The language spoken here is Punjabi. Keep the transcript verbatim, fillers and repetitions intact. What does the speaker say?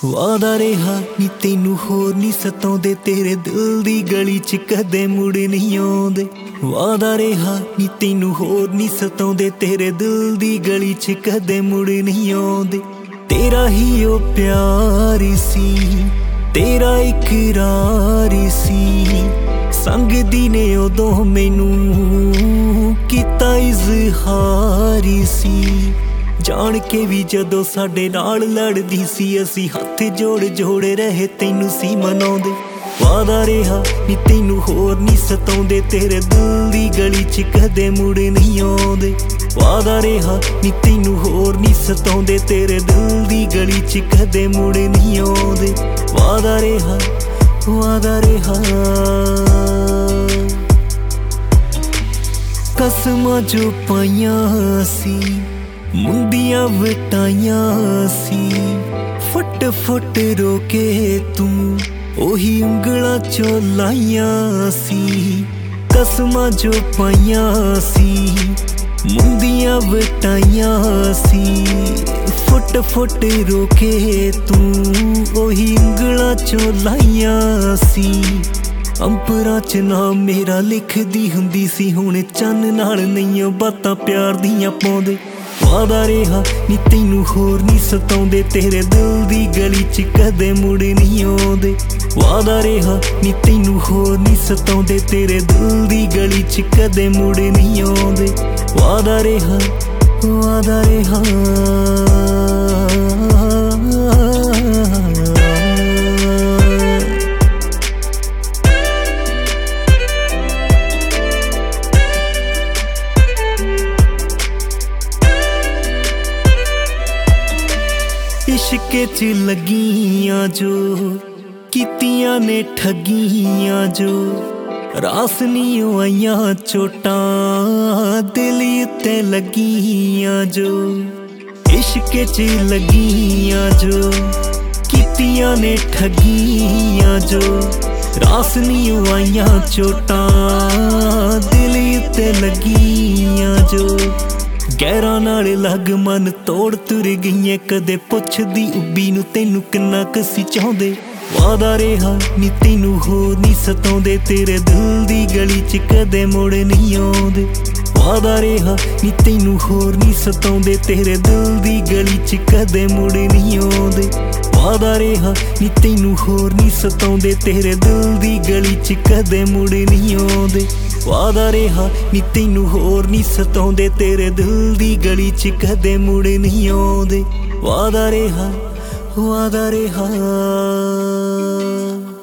ਵਾਦਾ ਰਿਹਾ ਨੀ ਤੈਨੂੰ ਹੋਰ ਨੀ ਸਤਾਉਂਦੇ, ਤੇਰੇ ਦਿਲ ਦੀ ਗਲੀ ਚ ਕਦੇ ਮੁੜ ਨਹੀਂ ਆਉਂਦੇ। ਵਾਦਾ ਰਿਹਾ ਨੀ ਤੈਨੂੰ ਹੋਰ ਨੀ ਸਤਾਉਂਦੇ, ਤੇਰੇ ਦਿਲ ਦੀ ਗਲੀ ਚ ਕਦੇ ਮੁੜ ਨਹੀਂ ਆਉਂਦੇ। ਤੇਰਾ ਹੀ ਉਹ ਪਿਆਰ ਸੀ, ਤੇਰਾ ਇਕਰਾਰ ਸੀ, ਸੰਗਦੀ ਨੇ ਉਦੋਂ ਮੈਨੂੰ ਕੀਤਾ ਇਜ਼ਹਾਰ ਸੀ। ਜਾਣ ਕੇ ਵੀ ਜਦੋਂ ਸਾਡੇ ਨਾਲ ਲੜਦੀ ਸੀ, ਅਸੀਂ ਹੱਥ ਜੋੜ ਜੋੜ ਰਹੇ ਤੈਨੂੰ ਸੀ ਮਨਾਉਂਦੇ। ਵਾਦਾ ਰਿਹਾ ਨੀ ਤੈਨੂੰ ਹੋਰ ਨੀ ਸਤਾਉਂਦੇ, ਤੇਰੇ ਦਿਲ ਦੀ ਗਲੀ ਚ ਕਦੇ ਮੁੜ ਨਹੀਂ ਆਉਂਦੇ। ਵਾਦਾ ਰਿਹਾ ਨੀ ਤੈਨੂੰ ਹੋਰ ਨੀ ਸਤਾਉਂਦੇ, ਤੇਰੇ ਦਿਲ ਦੀ ਗਲੀ ਚ ਕਦੇ ਮੁੜ ਨਹੀਂ ਆਉਂਦੇ। ਵਾਦਾ ਰਿਹਾ ਵਾਦਾ ਰਿਹਾ ਕਸਮਾਂ ਜੋ ਪਾਈਆਂ ਸੀ, ਮੁੰਦੀਆਂ ਵਟਾਈਆਂ ਸੀ, ਫੁੱਟ ਫੁੱਟ ਰੋਕੇ ਤੂੰ ਉਹੀ ਉਂਗਲਾਂ ਚੋਂ ਲਾਈਆਂ ਸੀ। ਕਸਮਾਂ ਜੋ ਪਾਈਆਂ ਸੀ, ਮੁੰਦੀਆਂ ਵਟਾਈਆਂ ਸੀ, ਫੁੱਟ ਫੁੱਟ ਰੋਕੇ ਤੂੰ ਉਹੀ ਉਂਗਲਾਂ ਚੋਂ ਲਾਈਆਂ ਸੀ। ਅੰਬਰਾਂ ਚ ਨਾਮ ਮੇਰਾ ਲਿਖਦੀ ਹੁੰਦੀ ਸੀ, ਹੁਣ ਚੰਨ ਨਾਲ ਨਹੀਂਓ ਬਾਤਾਂ ਪਿਆਰ ਦੀਆਂ ਪਾਉਂਦੇ। ਵਾਦਾ ਰਿਹਾ ਨੀ ਤੈਨੂੰ ਹੋਰ ਨੀ ਸਤਾਉਂਦੇ, ਤੇਰੇ ਦਿਲ ਦੀ ਗਲੀ ਚ ਕਦੇ ਮੁੜ ਨਹੀਂ ਆਉਂਦੇ। ਵਾਦਾ ਰਿਹਾ ਨੀ ਤੈਨੂੰ ਹੋਰ ਨੀ ਸਤਾਉਂਦੇ, ਤੇਰੇ ਦਿਲ ਦੀ ਗਲੀ ਚ ਕਦੇ ਮੁੜ ਨਹੀਂ ਆਉਂਦੇ। ਵਾਦਾ ਰਿਹਾ ਵਾਦਾ ਰਿਹਾ ਇਸ਼ਕੇ ਚ ਲੱਗੀਆਂ ਜੋ ਕੀਤੀਆਂ ਨੇ ਠੱਗੀਆਂ, ਜੋ ਰਾਸ ਨੀ ਆਈਆਂ ਚੋਟਾਂ ਦਿਲ ਉੱਤੇ ਲੱਗੀਆਂ, ਜੋ ਇਸ਼ਕੇ ਚ ਲੱਗੀਆਂ ਜੋ ਕੀਤੀਆਂ ਨੇ ਠੱਗੀਆਂ, ਜੋ ਰਾਸ ਨੀ ਆਈਆਂ ਚੋਟਾਂ ਦਿਲ ਉੱਤੇ ਲੱਗੀਆਂ, ਜੋ ਗਹਿਰਾਂ ਨਾਲ ਲੱਗ ਮਨ ਤੋੜ ਤੁਰ ਗਈਆਂ, ਕਦੇ ਪੁੱਛਦੀ ਉੱਬੀ ਨੂੰ ਤੈਨੂੰ ਕਿੰਨਾ ਕੁ ਸੀ ਚਾਹੁੰਦੇ। ਵਾਦਾ ਰਿਹਾ ਨੀ ਤੈਨੂੰ ਹੋਰ ਨੀ ਸਤਾਉਂਦੇ, ਤੇਰੇ ਦਿਲ ਦੀ ਗਲੀ ਚ ਕਦੇ ਮੁੜ ਨਹੀਂ ਆਉਂਦੇ। ਵਾਦਾ ਰਿਹਾ ਨੀ ਤੈਨੂੰ ਹੋਰ ਨੀ ਸਤਾਉਂਦੇ, ਤੇਰੇ ਦਿਲ ਦੀ ਗਲੀ ਚ ਕਦੇ ਮੁੜ ਨਹੀਂ ਆਉਂਦੇ। ਵਾਦਾ ਰਿਹਾ ਨੀ ਤੈਨੂੰ ਹੋਰ ਨੀ ਸਤਾਉਂਦੇ, ਤੇਰੇ ਦਿਲ ਦੀ ਗਲੀ ਚ ਕਦੇ ਮੁੜ ਨਹੀਂ ਆਉਂਦੇ। ਵਾਦਾ ਰਿਹਾ ਨੀ ਤੈਨੂੰ ਹੋਰ ਨੀ ਸਤਾਉਂਦੇ, ਤੇਰੇ ਦਿਲ ਦੀ ਗਲੀ ਚ ਕਦੇ ਮੁੜ ਨਹੀਂ ਆਉਂਦੇ। ਵਾਦਾ ਰਿਹਾ ਵਾਦਾ ਰਿਹਾ